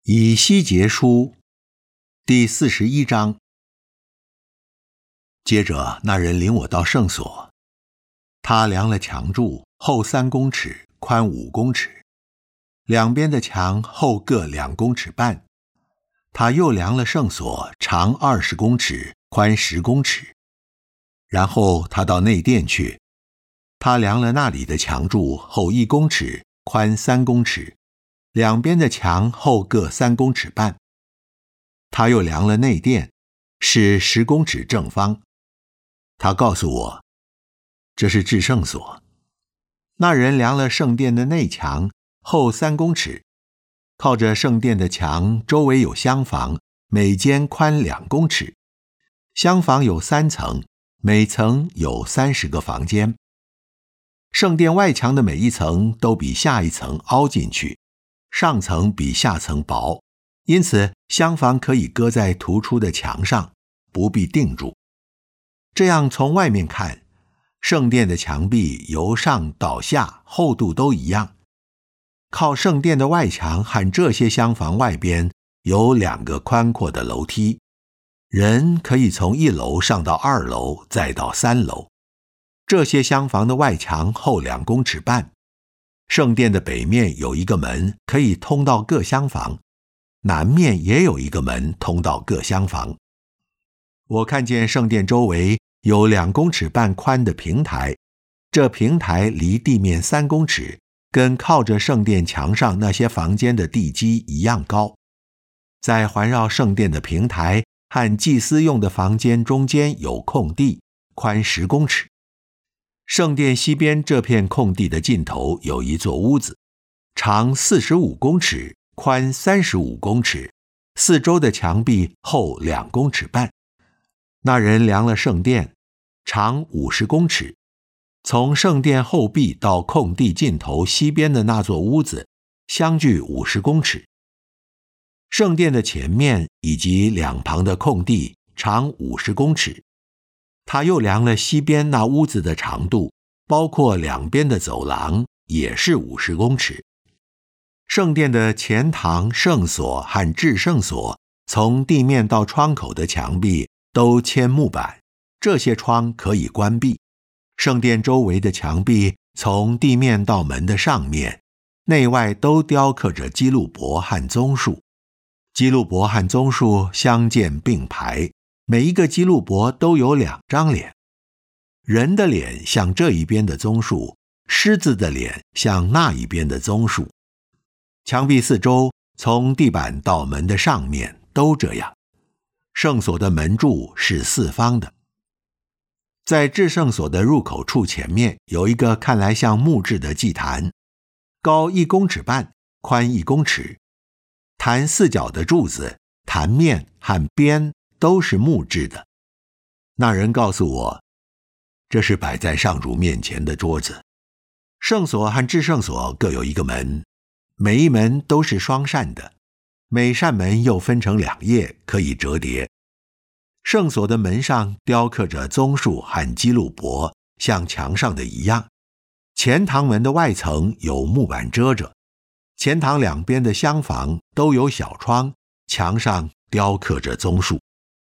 以西结书第41章。接着那人领我到圣所，他量了墙柱，厚3公尺，宽5公尺，两边的墙厚各2公尺半。他又量了圣所，长20公尺，宽10公尺。然后他到内殿去，他量了那里的墙柱，厚1公尺，宽3公尺，两边的墙厚各3公尺半。他又量了内殿，是10公尺正方。他告诉我，这是至圣所。那人量了圣殿的内墙，厚3公尺，靠着圣殿的墙周围有厢房，每间宽2公尺。厢房有3层，每层有30个房间。圣殿外墙的每一层都比下一层凹进去，上层比下层薄，因此厢房可以搁在突出的墙上，不必定住。这样从外面看，圣殿的墙壁由上到下厚度都一样。靠圣殿的外墙和这些厢房外边有2个宽阔的楼梯，人可以从1楼上到2楼，再到3楼。这些厢房的外墙厚2公尺半。圣殿的北面有一个门，可以通到各厢房，南面也有一个门通到各厢房。我看见圣殿周围有2公尺半宽的平台，这平台离地面3公尺，跟靠着圣殿墙上那些房间的地基一样高。在环绕圣殿的平台和祭司用的房间中间有空地，宽10公尺。圣殿西边这片空地的尽头有一座屋子，长45公尺，宽35公尺，四周的墙壁厚2公尺半。那人量了圣殿，长50公尺，从圣殿后壁到空地尽头西边的那座屋子相距50公尺。圣殿的前面以及两旁的空地长50公尺。他又量了西边那屋子的长度，包括两边的走廊，也是50公尺。圣殿的前堂、圣所和至圣所，从地面到窗口的墙壁都嵌木板，这些窗可以关闭。圣殿周围的墙壁从地面到门的上面，内外都雕刻着基路伯和棕树。基路伯和棕树相间并排，每一个基路伯都有2张脸，人的脸像这一边的棕树，狮子的脸像那一边的棕树。墙壁四周，从地板到门的上面都这样。圣所的门柱是4方的。在至圣所的入口处前面有一个看来像木质的祭坛，高1公尺半，宽1公尺。坛4角的柱子、坛面和边都是木质的。那人告诉我，这是摆在上主面前的桌子。圣所和至圣所各有一个门，每一门都是双扇的，每扇门又分成2页，可以折叠。圣所的门上雕刻着棕树和基路伯，像墙上的一样。前堂门的外层有木板遮着，前堂两边的厢房都有小窗，墙上雕刻着棕树。